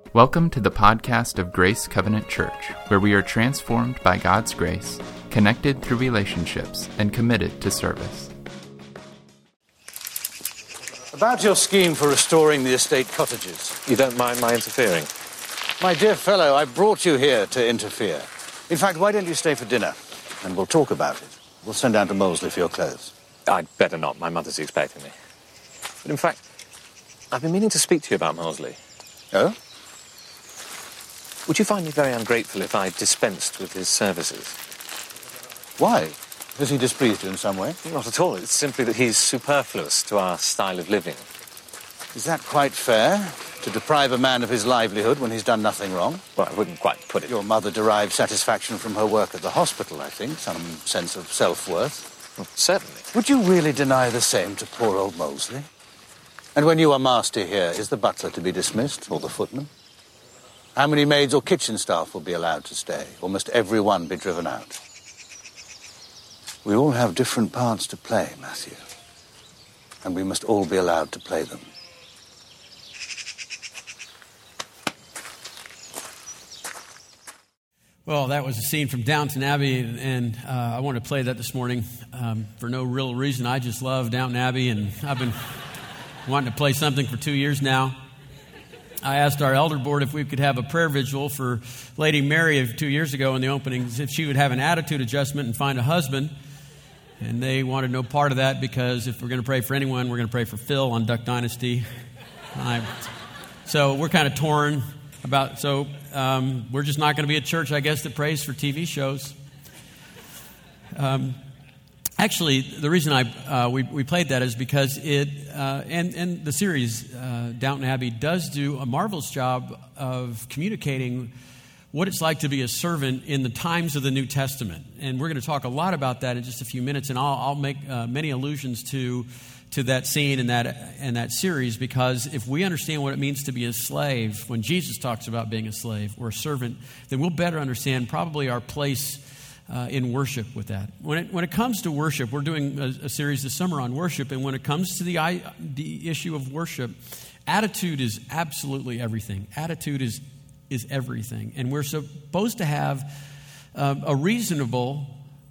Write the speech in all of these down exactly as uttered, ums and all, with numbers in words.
Welcome to the podcast of Grace Covenant Church, where we are transformed by God's grace, connected through relationships, and committed to service. About your scheme for restoring the estate cottages. You don't mind my interfering? My dear fellow, I brought you here to interfere. In fact, why don't you stay for dinner, and we'll talk about it. We'll send down to Molesley for your clothes. I'd better not. My mother's expecting me. But in fact, I've been meaning to speak to you about Molesley. Oh? Would you find me very ungrateful if I dispensed with his services? Why? Has he displeased you in some way? Not at all. It's simply that he's superfluous to our style of living. Is that quite fair, to deprive a man of his livelihood when he's done nothing wrong? Well, I wouldn't quite put it. Your mother derived satisfaction from her work at the hospital, I think, some sense of self-worth. Well, certainly. Would you really deny the same to poor old Molesley? And when you are master here, is the butler to be dismissed, or the footman? How many maids or kitchen staff will be allowed to stay, or must every one be driven out? We all have different parts to play, Matthew, and we must all be allowed to play them. Well, that was a scene from Downton Abbey, and, and uh, I wanted to play that this morning um, for no real reason. I just love Downton Abbey, and I've been wanting to play something for two years now. I asked our elder board if we could have a prayer vigil for Lady Mary two years ago in the openings, if she would have an attitude adjustment and find a husband. And they wanted no part of that because if we're going to pray for anyone, we're going to pray for Phil on Duck Dynasty. I, so we're kind of torn about, so um, we're just not going to be a church, I guess, that prays for T V shows. Um, actually, the reason I uh, we, we played that is because it, uh, and, and the series, uh, Downton Abbey, does do a marvelous job of communicating what it's like to be a servant in the times of the New Testament. And we're going to talk a lot about that in just a few minutes, and I'll, I'll make uh, many allusions to to that scene and that and that series, because if we understand what it means to be a slave, when Jesus talks about being a slave or a servant, then we'll better understand probably our place uh, in worship with that. When it, when it comes to worship, we're doing a, a series this summer on worship, and when it comes to the, I, the issue of worship, attitude is absolutely everything. Attitude is is everything. And we're supposed to have um, a reasonable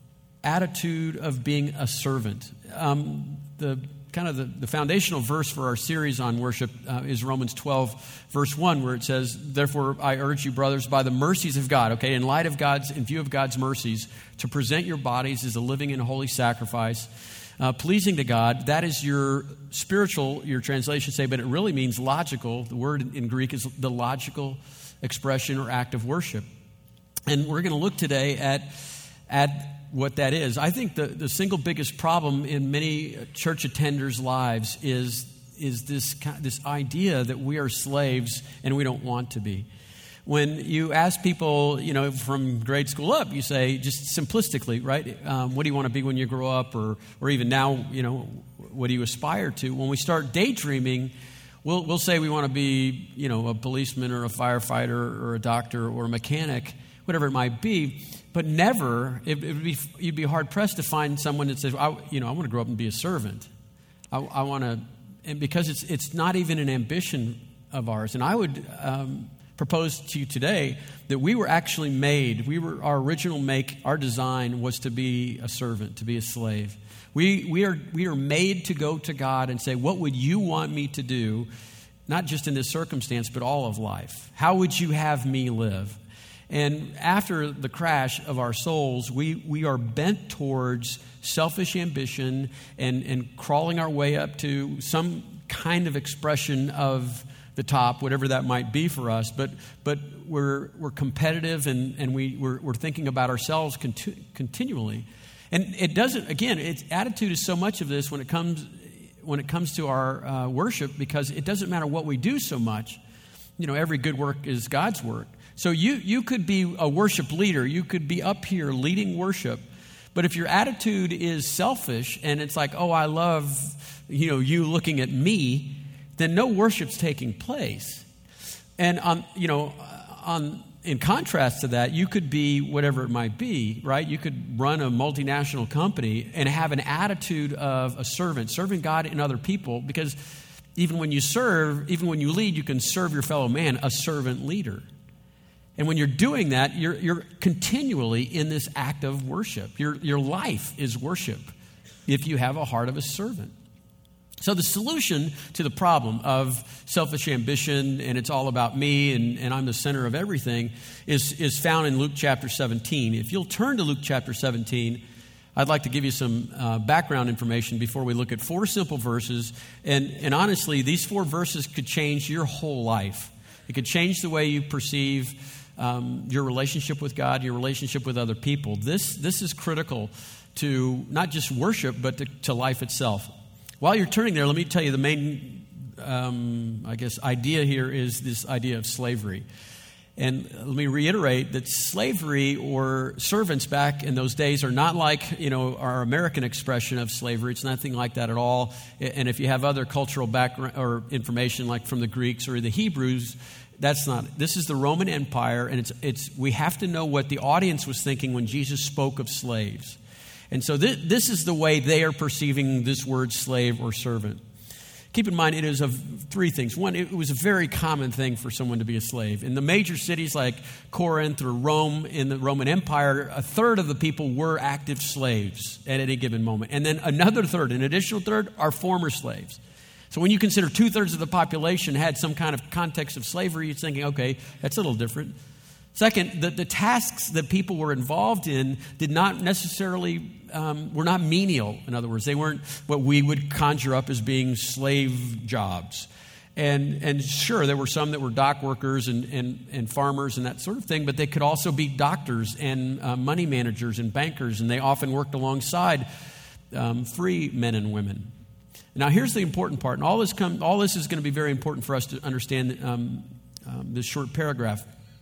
attitude of being a servant. Um, the kind of the, the foundational verse for our series on worship uh, is Romans twelve, verse one, where it says, "Therefore I urge you, brothers, by the mercies of God," okay, in light of God's, in view of God's mercies, to present your bodies as a living and holy sacrifice, Uh, pleasing to God. That is your spiritual, your translation say, but it really means logical. The word in Greek is the logical expression or act of worship. And we're going to look today at at what that is. I think the, the single biggest problem in many church attenders' lives is, is this, this idea that we are slaves and we don't want to be. When you ask people, you know, from grade school up, you say, just simplistically, right, um, what do you want to be when you grow up? Or or even now, you know, what do you aspire to? When we start daydreaming, we'll we'll say we want to be, you know, a policeman or a firefighter or a doctor or a mechanic, whatever it might be. But never, it, it would be, you'd be hard-pressed to find someone that says, I, you know, I want to grow up and be a servant. I, I want to, and because it's it's not even an ambition of ours. And I would Um, propose to you today that we were actually made, we were, our original make, our design was to be a servant, to be a slave. We we are we are made to go to God and say, what would you want me to do, not just in this circumstance, but all of life? How would you have me live? And after the crash of our souls, we, we are bent towards selfish ambition and, and crawling our way up to some kind of expression of the top, whatever that might be for us, but but we're we're competitive and and we we're, we're thinking about ourselves conti- continually, and it doesn't. Again, its attitude is so much of this when it comes when it comes to our uh, worship, because it doesn't matter what we do so much. You know, every good work is God's work. So you you could be a worship leader, you could be up here leading worship, but if your attitude is selfish and it's like, oh, I love, you know, you looking at me, then no worship's taking place. And on, you know, on in contrast to that, you could be whatever it might be, right? You could run a multinational company and have an attitude of a servant, serving God and other people, because even when you serve, even when you lead, you can serve your fellow man, a servant leader. And when you're doing that, you're, you're continually in this act of worship. Your, your life is worship if you have a heart of a servant. So the solution to the problem of selfish ambition, and it's all about me, and, and I'm the center of everything, is, is found in Luke chapter seventeen. If you'll turn to Luke chapter seventeen, I'd like to give you some uh, background information before we look at four simple verses. And, and honestly, these four verses could change your whole life. It could change the way you perceive um, your relationship with God, your relationship with other people. This, this is critical to not just worship, but to, to life itself. While you're turning there, let me tell you the main, um, I guess, idea here is this idea of slavery. And let me reiterate that slavery or servants back in those days are not like, you know, our American expression of slavery. It's nothing like that at all. And if you have other cultural background or information like from the Greeks or the Hebrews, that's not. This is the Roman Empire, and it's it's. We have to know what the audience was thinking when Jesus spoke of slaves. And so th- this is the way they are perceiving this word slave or servant. Keep in mind, it is of three things. One, it was a very common thing for someone to be a slave. In the major cities like Corinth or Rome in the Roman Empire, a third of the people were active slaves at any given moment. And then another third, an additional third, are former slaves. So when you consider two-thirds of the population had some kind of context of slavery, you're thinking, okay, that's a little different. Second, the, the tasks that people were involved in did not necessarily, um, were not menial. In other words, they weren't what we would conjure up as being slave jobs. And and sure, there were some that were dock workers and, and, and farmers and that sort of thing, but they could also be doctors and uh, money managers and bankers, and they often worked alongside um, free men and women. Now, here's the important part, and all this, come, all this is going to be very important for us to understand um, um, this short paragraph.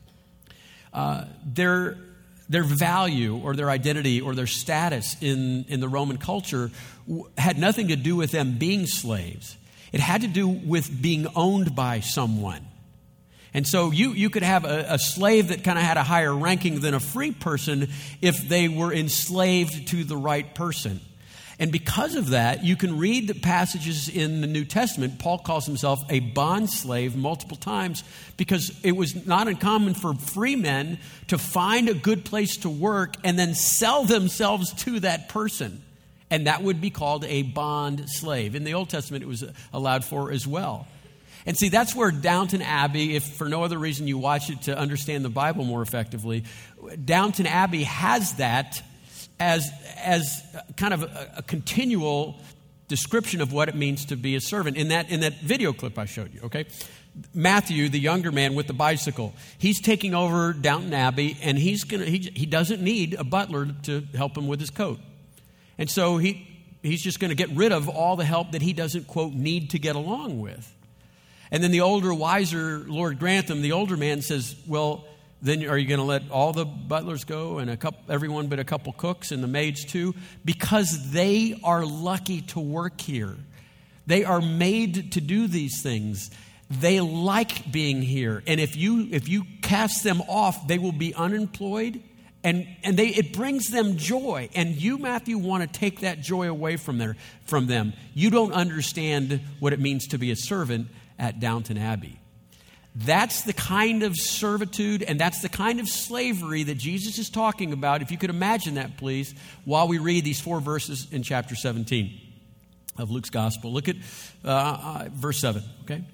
Uh, their their value or their identity or their status in, in the Roman culture w- had nothing to do with them being slaves. It had to do with being owned by someone. And so you, you could have a, a slave that kind of had a higher ranking than a free person if they were enslaved to the right person. And because of that, you can read the passages in the New Testament. Paul calls himself a bond slave multiple times because it was not uncommon for free men to find a good place to work and then sell themselves to that person. And that would be called a bond slave. In the Old Testament, it was allowed for as well. And see, that's where Downton Abbey, if for no other reason you watch it to understand the Bible more effectively, Downton Abbey has that as as kind of a, a continual description of what it means to be a servant. In that in that video clip I showed you, okay? Matthew, the younger man with the bicycle, he's taking over Downton Abbey, and he's gonna he he doesn't need a butler to help him with his coat. And so he he's just going to get rid of all the help that he doesn't, quote, need to get along with. And then the older, wiser Lord Grantham, the older man, says, well, then are you going to let all the butlers go and a couple, everyone but a couple cooks and the maids too? Because they are lucky to work here. They are made to do these things. They like being here. And if you if you cast them off, they will be unemployed. And and they it brings them joy. And you, Matthew, want to take that joy away from their from them. You don't understand what it means to be a servant at Downton Abbey. That's the kind of servitude and that's the kind of slavery that Jesus is talking about. If you could imagine that, please, while we read these four verses in chapter seventeen of Luke's gospel. Look at uh, uh, verse seven, okay?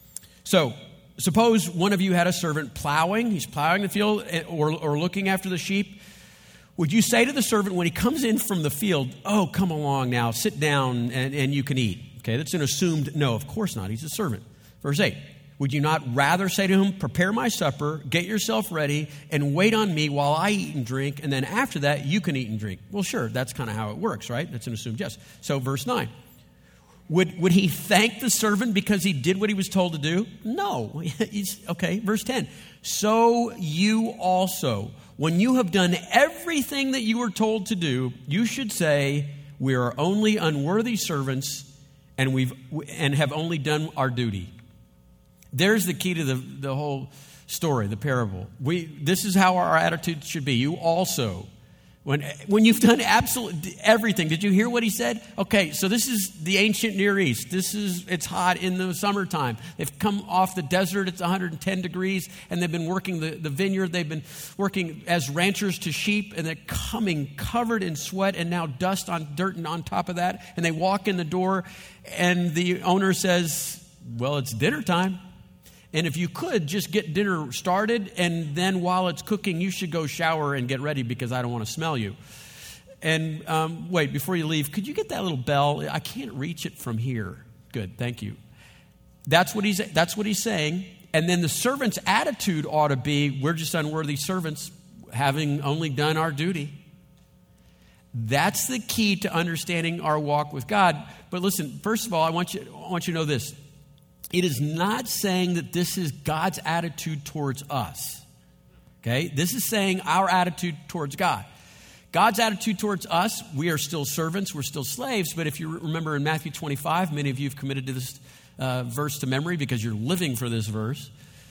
So, suppose one of you had a servant plowing. He's plowing the field or, or looking after the sheep. Would you say to the servant when he comes in from the field, oh, come along now, sit down and, and you can eat? Okay, that's an assumed no. Of course not. He's a servant. Verse eight. Would you not rather say to him, prepare my supper, get yourself ready, and wait on me while I eat and drink, and then after that, you can eat and drink? Well, sure, that's kind of how it works, right? That's an assumed yes. So verse nine. Would, would he thank the servant because he did what he was told to do? No. He's, okay, verse ten. So you also, when you have done everything that you were told to do, you should say, we are only unworthy servants and we've and have only done our duty. There's the key to the, the whole story, the parable. We, this is how our attitude should be. You also, When, when you've done absolutely everything. Did you hear what he said? Okay, so this is the ancient Near East. This is, it's hot in the summertime. They've come off the desert. It's one hundred ten degrees, and they've been working the, the vineyard. They've been working as ranchers to sheep, and they're coming covered in sweat and now dust on dirt and on top of that. And they walk in the door, and the owner says, well, it's dinner time. And if you could, just get dinner started, and then while it's cooking, you should go shower and get ready because I don't want to smell you. And um, wait, before you leave, could you get that little bell? I can't reach it from here. Good, thank you. That's what he's, that's what he's saying. And then the servant's attitude ought to be, we're just unworthy servants, having only done our duty. That's the key to understanding our walk with God. But listen, first of all, I want you, I want you to know this. It is not saying that this is God's attitude towards us. Okay? This is saying our attitude towards God. God's attitude towards us, we are still servants, we're still slaves. But if you remember in Matthew twenty-five, many of you have committed to this uh, verse to memory because you're living for this verse.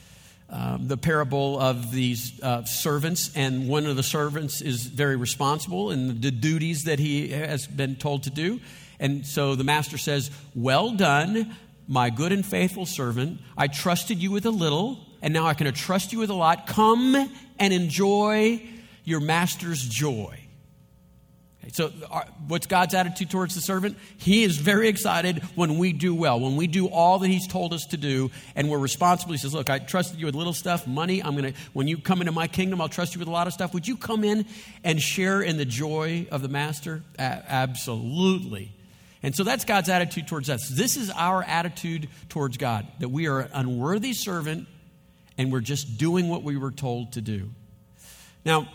Um, the parable of these uh, servants, and one of the servants is very responsible in the duties that he has been told to do. And so the master says, well done, my good and faithful servant. I trusted you with a little, and now I can trust you with a lot. Come and enjoy your master's joy. Okay, so our, what's God's attitude towards the servant? He is very excited when we do well, when we do all that he's told us to do, and we're responsible. He says, look, I trusted you with little stuff, money. I'm going to, when you come into my kingdom, I'll trust you with a lot of stuff. Would you come in and share in the joy of the master? A- absolutely. And so that's God's attitude towards us. This is our attitude towards God, that we are an unworthy servant and we're just doing what we were told to do. Now,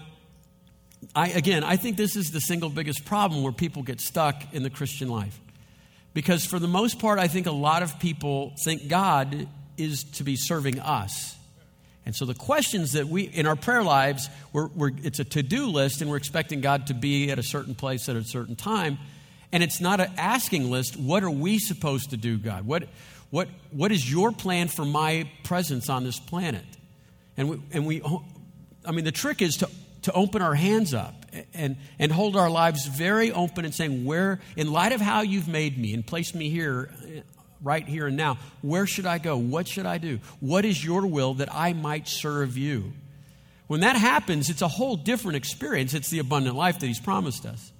I, again, I think this is the single biggest problem where people get stuck in the Christian life. Because for the most part, I think a lot of people think God is to be serving us. And so the questions that we, in our prayer lives, we're, we're, it's a to-do list and we're expecting God to be at a certain place at a certain time. And it's not an asking list. What are we supposed to do, God? What, what, what is your plan for my presence on this planet? And we, and we, I mean, the trick is to, to open our hands up and, and hold our lives very open and saying, where, in light of how you've made me and placed me here, right here and now, where should I go? What should I do? What is your will that I might serve you? When that happens, it's a whole different experience. It's the abundant life that he's promised us.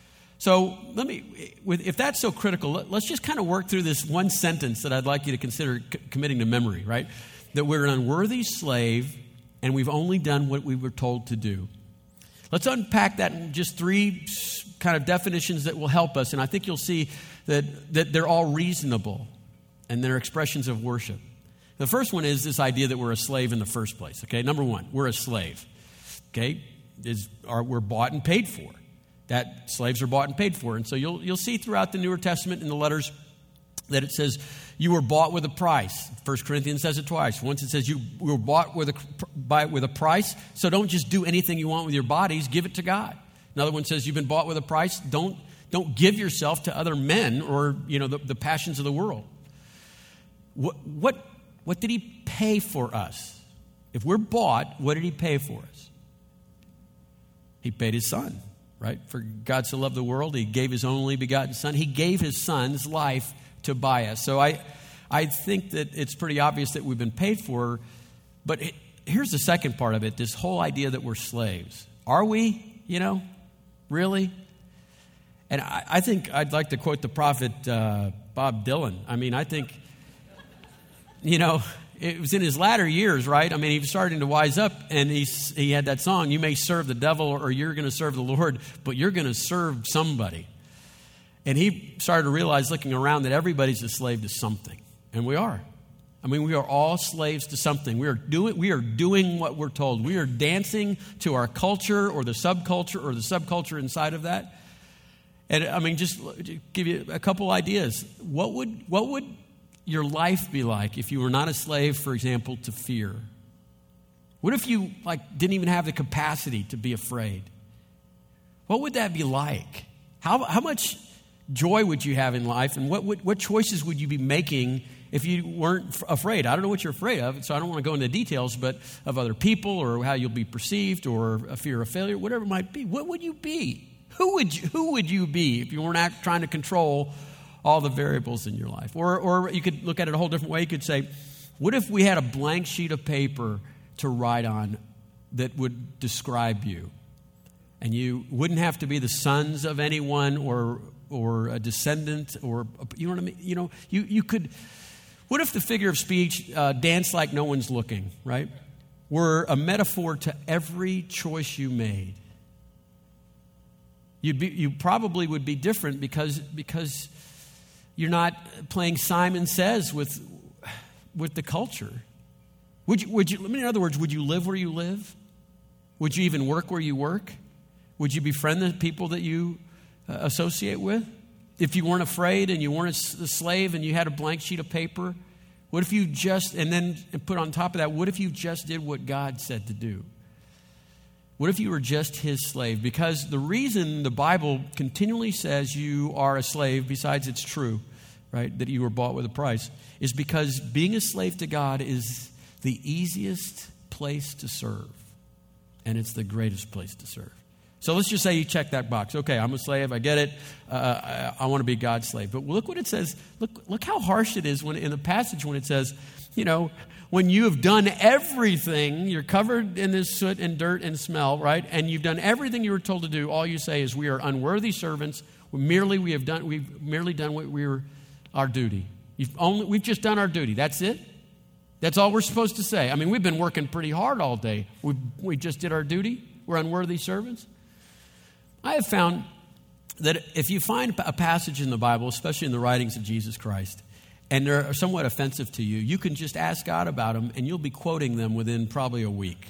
So let me, if that's so critical, let's just kind of work through this one sentence that I'd like you to consider c- committing to memory, right? That we're an unworthy slave and we've only done what we were told to do. Let's unpack that in just three kind of definitions that will help us. And I think you'll see that, that they're all reasonable and they're expressions of worship. The first one is this idea that we're a slave in the first place. Okay, number one, we're a slave. Okay, is are we're bought and paid for. That slaves are bought and paid for. And so you'll you'll see throughout the Newer Testament in the letters that it says you were bought with a price. First Corinthians says it twice. Once it says you were bought with a, by, with a price. So don't just do anything you want with your bodies. Give it to God. Another one says you've been bought with a price. Don't, don't give yourself to other men or, you know, the, the passions of the world. What, what, what did he pay for us? If we're bought, what did he pay for us? He paid his son. Right? For God so loved the world, he gave his only begotten son. He gave his son's life to buy us. So I, I think that it's pretty obvious that we've been paid for. But it, here's the second part of it, this whole idea that we're slaves. Are we? You know? Really? And I, I think I'd like to quote the prophet uh, Bob Dylan. I mean, I think, you know, it was in his latter years, right? I mean, he was starting to wise up, and he, he had that song, you may serve the devil or you're going to serve the Lord, but you're going to serve somebody. And he started to realize, looking around, that everybody's a slave to something. And we are. I mean, we are all slaves to something. We are doing, we are doing what we're told. We are dancing to our culture or the subculture or the subculture inside of that. And I mean, just to give you a couple ideas. What would, what would your life be like if you were not a slave, for example, to fear? What if you like didn't even have the capacity to be afraid? What would that be like? How how much joy would you have in life, and what what, what choices would you be making if you weren't f- afraid? I don't know what you're afraid of, so I don't want to go into details, but of other people or how you'll be perceived or a fear of failure, whatever it might be. What would you be? Who would you, who would you be if you weren't act, trying to control all the variables in your life? Or, or you could look at it a whole different way. You could say, what if we had a blank sheet of paper to write on that would describe you? And you wouldn't have to be the sons of anyone or or a descendant or, you know what I mean? You know, you, you could, what if the figure of speech, uh, dance like no one's looking, right, were a metaphor to every choice you made? You'd be, you probably would be different because because you're not playing Simon Says with with the culture. Would you, would you, in other words, would you live where you live? Would you even work where you work? Would you befriend the people that you uh, associate with? If you weren't afraid and you weren't a slave and you had a blank sheet of paper, what if you just, and then put on top of that, what if you just did what God said to do? What if you were just his slave? Because the reason the Bible continually says you are a slave, besides it's true, right, that you were bought with a price, is because being a slave to God is the easiest place to serve. And it's the greatest place to serve. So let's just say you check that box. Okay, I'm a slave. I get it. Uh, I, I want to be God's slave. But look what it says. Look, look how harsh it is when in the passage when it says, you know, when you have done everything, you're covered in this soot and dirt and smell, right? And you've done everything you were told to do. All you say is, we are unworthy servants. We merely we have done we've merely done what we were our duty. You've only we've just done our duty. That's it. That's all we're supposed to say. I mean, we've been working pretty hard all day. We we just did our duty. We're unworthy servants. I have found that if you find a passage in the Bible, especially in the writings of Jesus Christ, and they're somewhat offensive to you, you can just ask God about them, and you'll be quoting them within probably a week.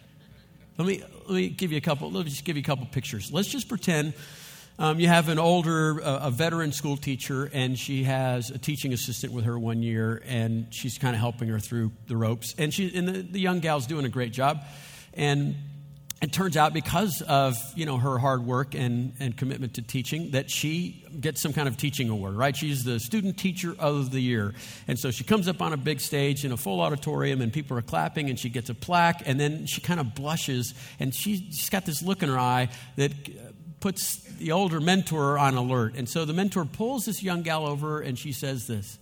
Let me let me give you a couple. Let me just give you a couple pictures. Let's just pretend um, you have an older, uh, a veteran school teacher, and she has a teaching assistant with her one year, and she's kind of helping her through the ropes, and she and the, the young gal's doing a great job, and it turns out because of, you know, her hard work and, and commitment to teaching that she gets some kind of teaching award, right? She's the student teacher of the year. And so she comes up on a big stage in a full auditorium and people are clapping and she gets a plaque and then she kind of blushes and she, she's got this look in her eye that puts the older mentor on alert. And so the mentor pulls this young gal over and she says this,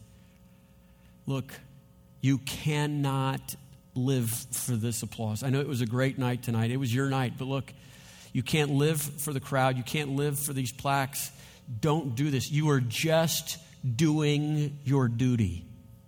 look, you cannot live for this applause. I know it was a great night tonight. It was your night, but look, you can't live for the crowd. You can't live for these plaques. Don't do this. You are just doing your duty.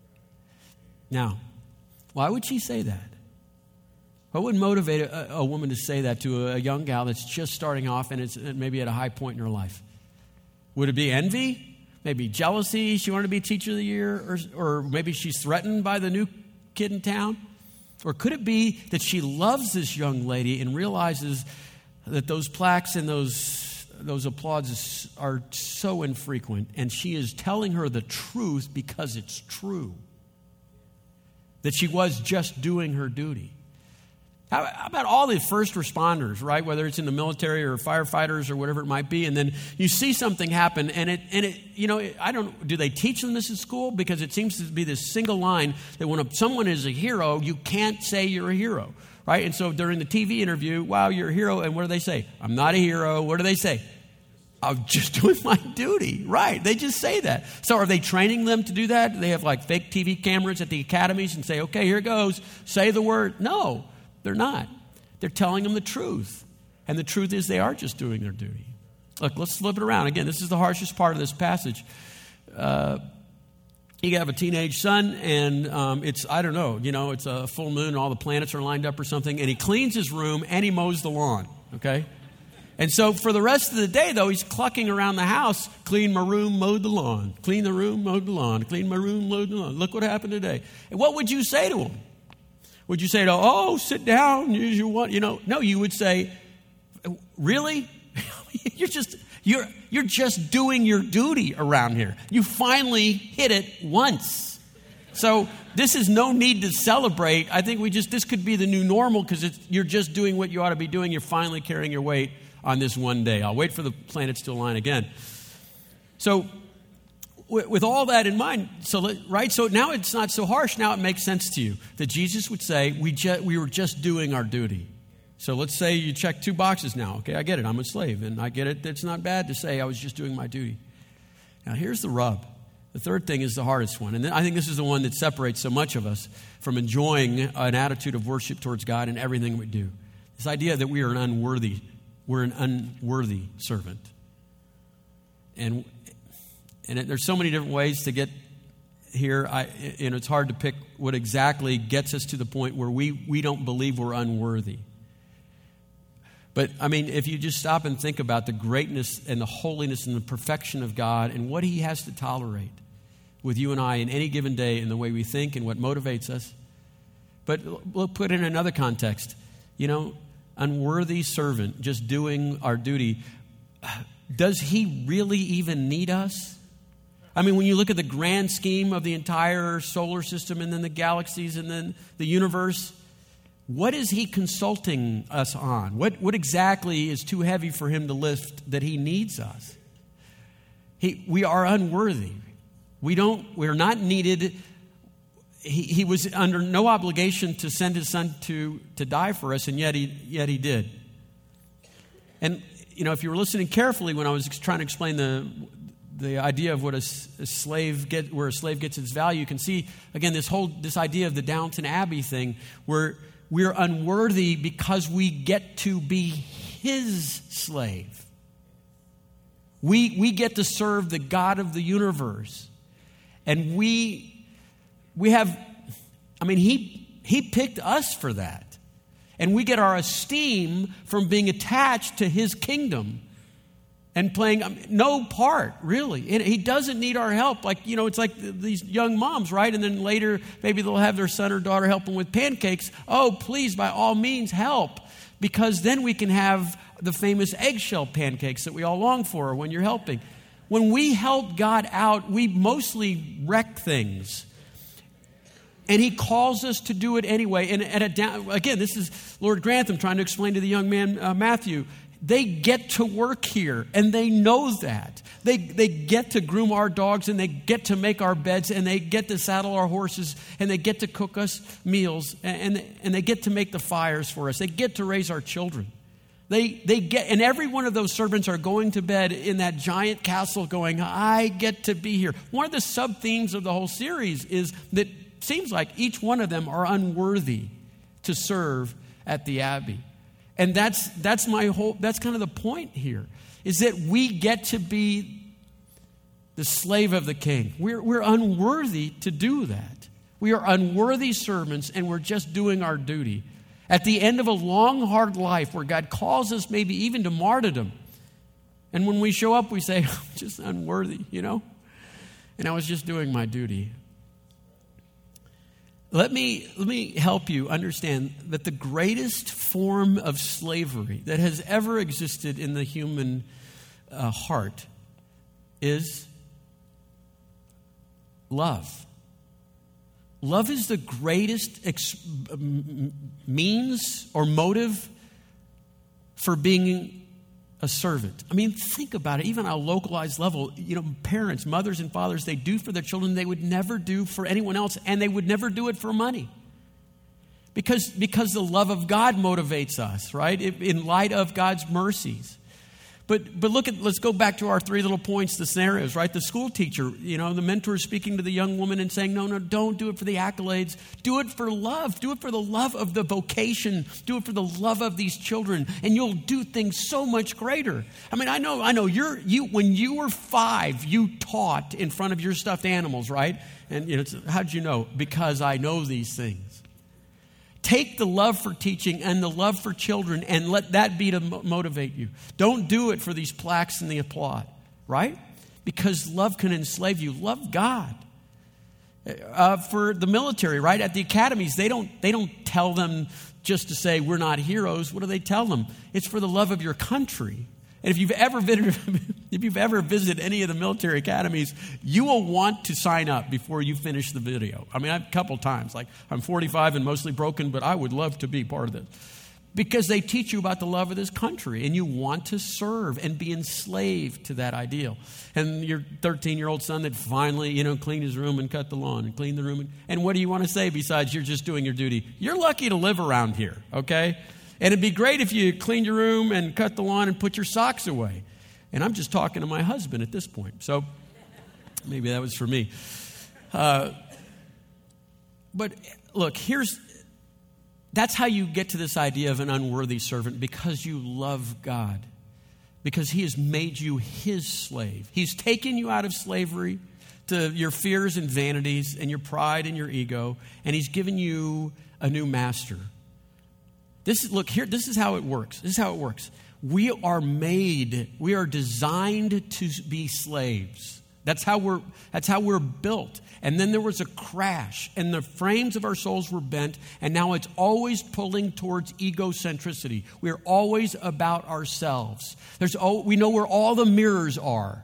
Now, why would she say that? What would motivate a, a woman to say that to a young gal that's just starting off and it's maybe at a high point in her life? Would it be envy? Maybe jealousy? She wanted to be teacher of the year? Or, or maybe she's threatened by the new kid in town? Or could it be that she loves this young lady and realizes that those plaques and those, those applauses are so infrequent and she is telling her the truth because it's true? That she was just doing her duty. How, how about all the first responders, right? Whether it's in the military or firefighters or whatever it might be, and then you see something happen, and it, and it, you know, I don't. Do they teach them this in school? Because it seems to be this single line that when a, someone is a hero, you can't say you're a hero, right? And so during the T V interview, wow, you're a hero, and what do they say? I'm not a hero. What do they say? I'm just doing my duty, right? They just say that. So are they training them to do that? Do they have like fake T V cameras at the academies and say, okay, here goes, say the word? No. They're not. They're telling them the truth. And the truth is they are just doing their duty. Look, let's flip it around. Again, this is the harshest part of this passage. Uh, you have a teenage son, and um, it's, I don't know, you know, it's a full moon, and all the planets are lined up or something, and he cleans his room, and he mows the lawn, okay? And so for the rest of the day, though, he's clucking around the house, clean my room, mowed the lawn, clean the room, mowed the lawn, clean my room, mowed the lawn. Look what happened today. And what would you say to him? Would you say, to, oh, sit down, use your one? You know, no, you would say, really? you're just you're you're just doing your duty around here. You finally hit it once. So this is no need to celebrate. I think we just this could be the new normal because you're just doing what you ought to be doing. You're finally carrying your weight on this one day. I'll wait for the planets to align again. So with all that in mind, so right, so now it's not so harsh. Now it makes sense to you that Jesus would say, we ju- we were just doing our duty. So let's say you check two boxes now. Okay, I get it. I'm a slave, and I get it. It's not bad to say I was just doing my duty. Now here's the rub. The third thing is the hardest one, and I think this is the one that separates so much of us from enjoying an attitude of worship towards God in everything we do. This idea that we are an unworthy, we're an unworthy servant, and and it, there's so many different ways to get here. I, and it's hard to pick what exactly gets us to the point where we we don't believe we're unworthy. But, I mean, if you just stop and think about the greatness and the holiness and the perfection of God and what he has to tolerate with you and I in any given day in the way we think and what motivates us. But we'll put it in another context. You know, unworthy servant, just doing our duty. Does he really even need us? I mean, when you look at the grand scheme of the entire solar system and then the galaxies and then the universe, what is he consulting us on? What, what exactly is too heavy for him to lift that he needs us? He, we are unworthy. We don't, we're not needed. He, he was under no obligation to send his son to, to die for us, and yet he, yet he did. And, you know, if you were listening carefully when I was trying to explain the, the idea of what a, a slave get, where a slave gets its value, you can see, again, this whole, this idea of the Downton Abbey thing, where we're unworthy because we get to be his slave. We, we get to serve the God of the universe. And we, we have, I mean, he, he picked us for that. And we get our esteem from being attached to his kingdom and playing I mean, no part, really. And he doesn't need our help. Like, you know, it's like these young moms, right? And then later, maybe they'll have their son or daughter help them with pancakes. Oh, please, by all means, help. Because then we can have the famous eggshell pancakes that we all long for when you're helping. When we help God out, we mostly wreck things. And he calls us to do it anyway. And at a down, again, this is Lord Grantham trying to explain to the young man, uh, Matthew, they get to work here, and they know that. They they get to groom our dogs, and they get to make our beds, and they get to saddle our horses, and they get to cook us meals, and, and, and they get to make the fires for us. They get to raise our children. They they get, and every one of those servants are going to bed in that giant castle going, I get to be here. One of the sub-themes of the whole series is that it seems like each one of them are unworthy to serve at the Abbey. And that's that's my whole, that's kind of the point here, is that we get to be the slave of the king. We're, we're unworthy to do that. We are unworthy servants, and we're just doing our duty. At the end of a long, hard life where God calls us maybe even to martyrdom. And when we show up, we say, I'm just unworthy, you know? And I was just doing my duty. Let me, let me help you understand that the greatest form of slavery that has ever existed in the human uh, heart is love. Love is the greatest ex- means or motive for being a servant. I mean, think about it. Even on a localized level, you know, parents, mothers and fathers, they do for their children they would never do for anyone else, and they would never do it for money. Because, because the love of God motivates us, right? In light of God's mercies. But but look at, let's go back to our three little points, the scenarios, right? The school teacher, you know, the mentor speaking to the young woman and saying, no, no, don't do it for the accolades. Do it for love. Do it for the love of the vocation. Do it for the love of these children. And you'll do things so much greater. I mean, I know, I know you're, you, when you were five, you taught in front of your stuffed animals, right? And you know, it's, how'd you know? Because I know these things. Take the love for teaching and the love for children and let that be to motivate you. Don't do it for these plaques and the applaud, right? Because love can enslave you. Love God. Uh, for the military, right? At the academies, they don't, they don't tell them just to say we're not heroes. What do they tell them? It's for the love of your country. And if you've ever visited, if you've ever visited any of the military academies, you will want to sign up before you finish the video. I mean, I've a couple times, like I'm forty-five and mostly broken, but I would love to be part of this. because they teach you about the love of this country, and you want to serve and be enslaved to that ideal. And your thirteen-year-old son that finally, you know, cleaned his room and cut the lawn and cleaned the room. And, and what do you want to say besides you're just doing your duty? You're lucky to live around here, okay? And it'd be great if you cleaned your room and cut the lawn and put your socks away. And I'm just talking to my husband at this point. So maybe that was for me. Uh, but look, here's... That's how you get to this idea of an unworthy servant, because you love God, because he has made you his slave. He's taken you out of slavery to your fears and vanities and your pride and your ego, and he's given you a new master. This is, look, here, this is how it works. This is how it works. We are made, we are designed to be slaves. That's how we're, that's how we're built. And then there was a crash, and the frames of our souls were bent, and now it's always pulling towards egocentricity. We're always about ourselves. There's, oh, we know where all the mirrors are.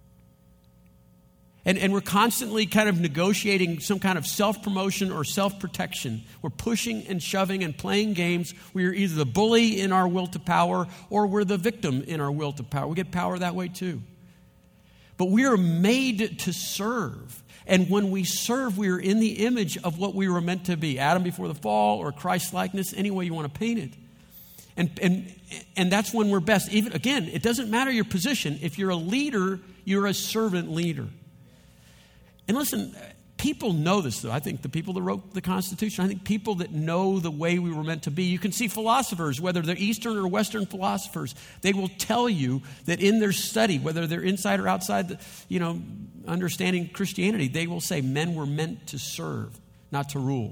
And, and we're constantly kind of negotiating some kind of self-promotion or self-protection. We're pushing and shoving and playing games. We're either the bully in our will to power, or we're the victim in our will to power. We get power that way too. But we are made to serve. And when we serve, we are in the image of what we were meant to be. Adam before the fall, or Christ-likeness, any way you want to paint it. And, and, and that's when we're best. Even again, it doesn't matter your position. If you're a leader, you're a servant leader. And listen, people know this, though. I think the people that wrote the Constitution, I think people that know the way we were meant to be. You can see philosophers, whether they're Eastern or Western philosophers, they will tell you that in their study, whether they're inside or outside, the, you know, understanding Christianity, they will say men were meant to serve, not to rule.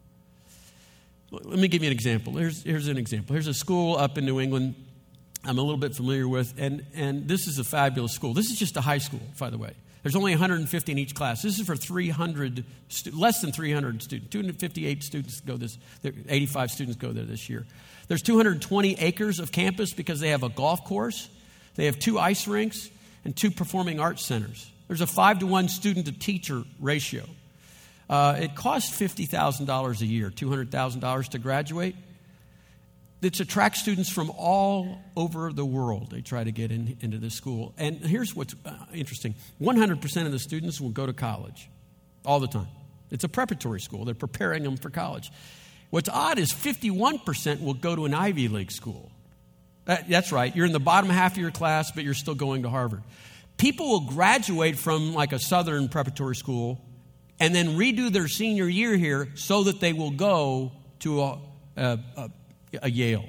Let me give you an example. Here's, here's an example. Here's a school up in New England I'm a little bit familiar with, and, and this is a fabulous school. This is just a high school, by the way. There's only one hundred fifty in each class. This is for three hundred, stu- less than three hundred students. two hundred fifty-eight students go this, eighty-five students go there this year. There's two hundred twenty acres of campus because they have a golf course, they have two ice rinks, and two performing arts centers. There's a five to one student to teacher ratio. Uh, it costs fifty thousand dollars a year, two hundred thousand dollars to graduate. It attracts students from all over the world. They try to get in, into this school. And here's what's uh, interesting. one hundred percent of the students will go to college all the time. It's a preparatory school. They're preparing them for college. What's odd is fifty-one percent will go to an Ivy League school. That, that's right. You're in the bottom half of your class, but you're still going to Harvard. People will graduate from like a Southern preparatory school and then redo their senior year here so that they will go to a, a, a a Yale.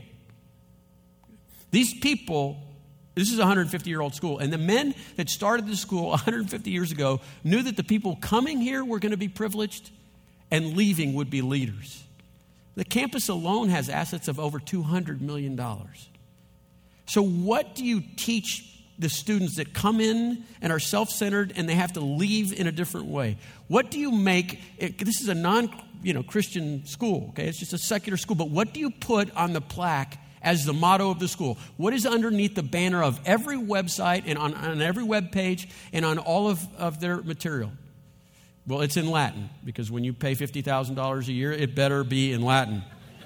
These people, this is a one hundred fifty-year-old school, and the men that started the school one hundred fifty years ago knew that the people coming here were going to be privileged and leaving would be leaders. The campus alone has assets of over two hundred million dollars. So what do you teach the students that come in and are self-centered and they have to leave in a different way? What do you make, it, this is a non you know, Christian school, okay? It's just a secular school. But what do you put on the plaque as the motto of the school? What is underneath the banner of every website and on, on every web page and on all of, of their material? Well, it's in Latin, because when you pay fifty thousand dollars a year, it better be in Latin.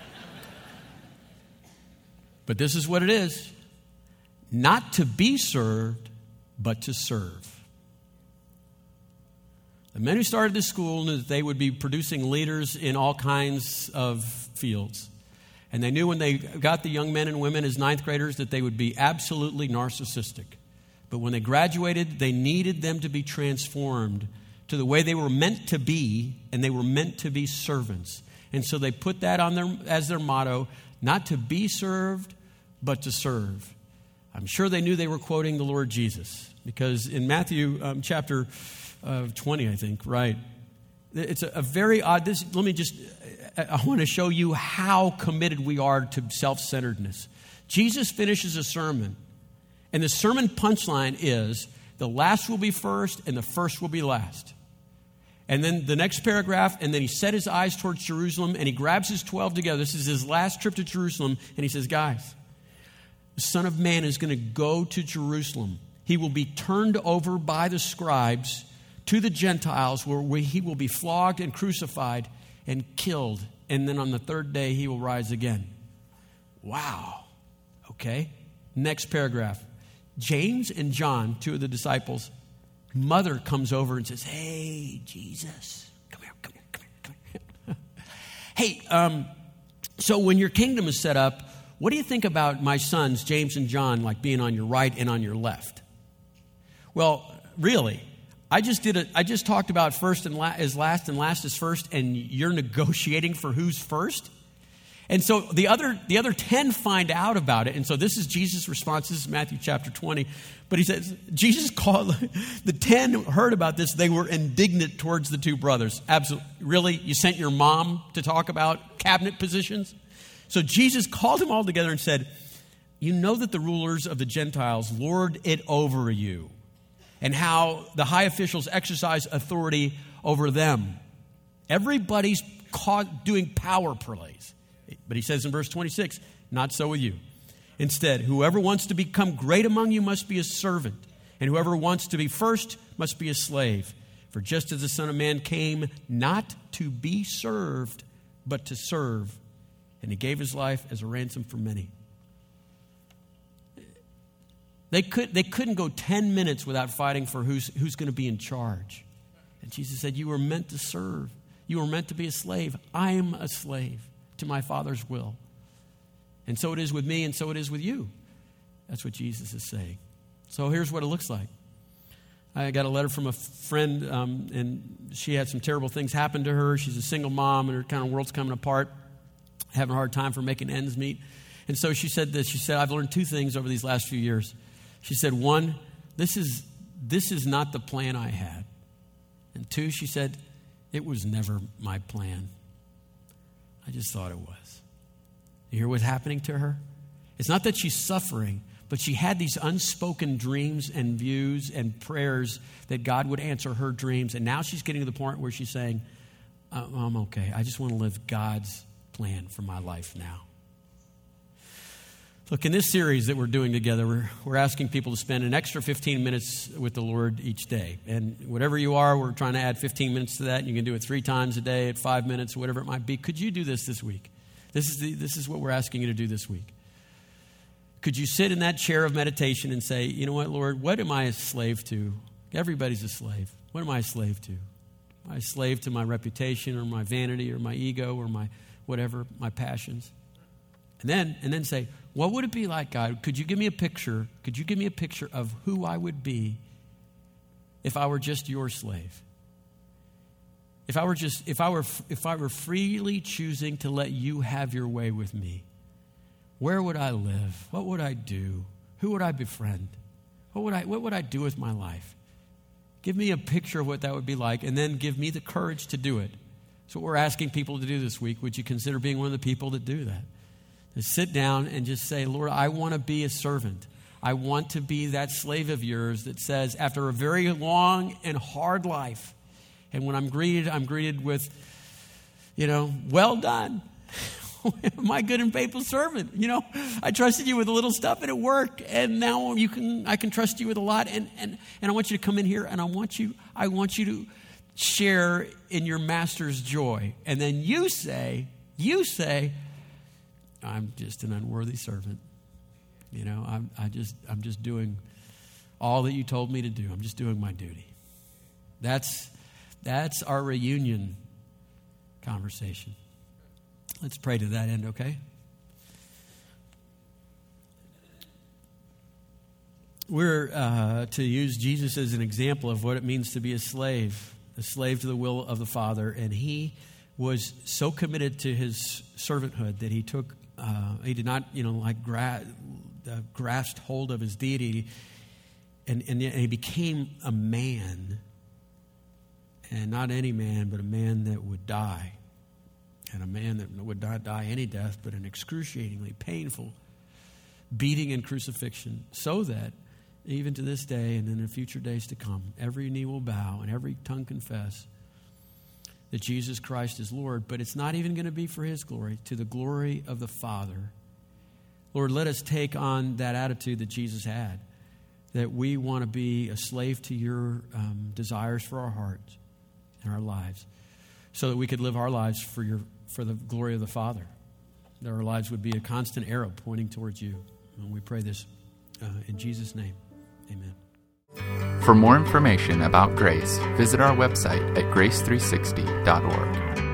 But this is what it is. Not to be served, but to serve. The men who started this school knew that they would be producing leaders in all kinds of fields. And they knew when they got the young men and women as ninth graders that they would be absolutely narcissistic. But when they graduated, they needed them to be transformed to the way they were meant to be, and they were meant to be servants. And so they put that on their as their motto, not to be served, but to serve. I'm sure they knew they were quoting the Lord Jesus, because in Matthew um, chapter uh, twenty, I think, right? It's a, a very odd, this, let me just, I want to show you how committed we are to self-centeredness. Jesus finishes a sermon, and the sermon punchline is, the last will be first and the first will be last. And then the next paragraph, and then he set his eyes towards Jerusalem, and he grabs his twelve together. This is his last trip to Jerusalem, and he says, guys, the Son of Man is going to go to Jerusalem. He will be turned over by the scribes to the Gentiles, where he will be flogged and crucified and killed. And then on the third day, he will rise again. Wow. Okay. Next paragraph. James and John, two of the disciples, mother comes over and says, hey, Jesus, come here, come here, come here, come here. Hey, um, so when your kingdom is set up, what do you think about my sons, James and John, like being on your right and on your left? Well, really, I just did a, I just talked about first and la- is last and last is first, and you're negotiating for who's first? And so the other the other ten find out about it. And so this is Jesus' response. This is Matthew chapter twenty. But he says, Jesus called, the ten heard about this. They were indignant towards the two brothers. Absolutely. Really? You sent your mom to talk about cabinet positions? So Jesus called them all together and said, you know that the rulers of the Gentiles lord it over you, and how the high officials exercise authority over them. Everybody's caught doing power plays. But he says in verse twenty-six, not so with you. Instead, whoever wants to become great among you must be a servant, and whoever wants to be first must be a slave. For just as the Son of Man came not to be served, but to serve, and he gave his life as a ransom for many. They could they couldn't go ten minutes without fighting for who's who's going to be in charge. And Jesus said, you were meant to serve. You were meant to be a slave. I am a slave to my Father's will. And so it is with me, and so it is with you. That's what Jesus is saying. So here's what it looks like. I got a letter from a friend, um, and she had some terrible things happen to her. She's a single mom, and her kind of world's coming apart, having a hard time for making ends meet. And so she said this. She said, I've learned two things over these last few years. She said, one, this is this is not the plan I had. And two, she said, it was never my plan. I just thought it was. You hear what's happening to her? It's not that she's suffering, but she had these unspoken dreams and views and prayers that God would answer her dreams. And now she's getting to the point where she's saying, I'm okay. I just want to live God's plan for my life now. Look, in this series that we're doing together, we're, we're asking people to spend an extra fifteen minutes with the Lord each day. And whatever you are, we're trying to add fifteen minutes to that. You can do it three times a day at five minutes, whatever it might be. Could you do this this week? This is the, this is what we're asking you to do this week. Could you sit in that chair of meditation and say, you know what, Lord, what am I a slave to? Everybody's a slave. What am I a slave to? Am I a slave to my reputation or my vanity or my ego or my whatever, my passions? And then, and then say, what would it be like, God? Could you give me a picture? Could you give me a picture of who I would be if I were just your slave? If I were just, if I were, if I were freely choosing to let you have your way with me, where would I live? What would I do? Who would I befriend? What would I, what would I do with my life? Give me a picture of what that would be like, and then give me the courage to do it. That's what we're asking people to do this week. Would you consider being one of the people that do that? To sit down and just say, Lord, I want to be a servant. I want to be that slave of yours that says, after a very long and hard life, and when I'm greeted, I'm greeted with, you know, well done. My good and faithful servant. You know, I trusted you with a little stuff and it worked, and now you can I can trust you with a lot, and, and, and I want you to come in here, and I want you I want you to share in your master's joy. And then you say, you say, I'm just an unworthy servant. You know, I'm I just I'm just doing all that you told me to do. I'm just doing my duty. That's that's our reunion conversation. Let's pray to that end, okay? We're uh, to use Jesus as an example of what it means to be a slave, a slave to the will of the Father. And he was so committed to his servanthood that he took, uh, he did not, you know, like gra- uh, grasped hold of his deity, and, and he became a man, and not any man, but a man that would die. And a man that would not die any death, but an excruciatingly painful beating and crucifixion, so that even to this day and in the future days to come, every knee will bow and every tongue confess that Jesus Christ is Lord. But it's not even going to be for his glory, to the glory of the Father. Lord, let us take on that attitude that Jesus had, that we want to be a slave to your um, desires for our hearts and our lives, so that we could live our lives for your for the glory of the Father. that our lives would be a constant arrow pointing towards you. And we pray this uh, in Jesus' name. Amen. For more information about Grace, visit our website at grace three sixty dot org.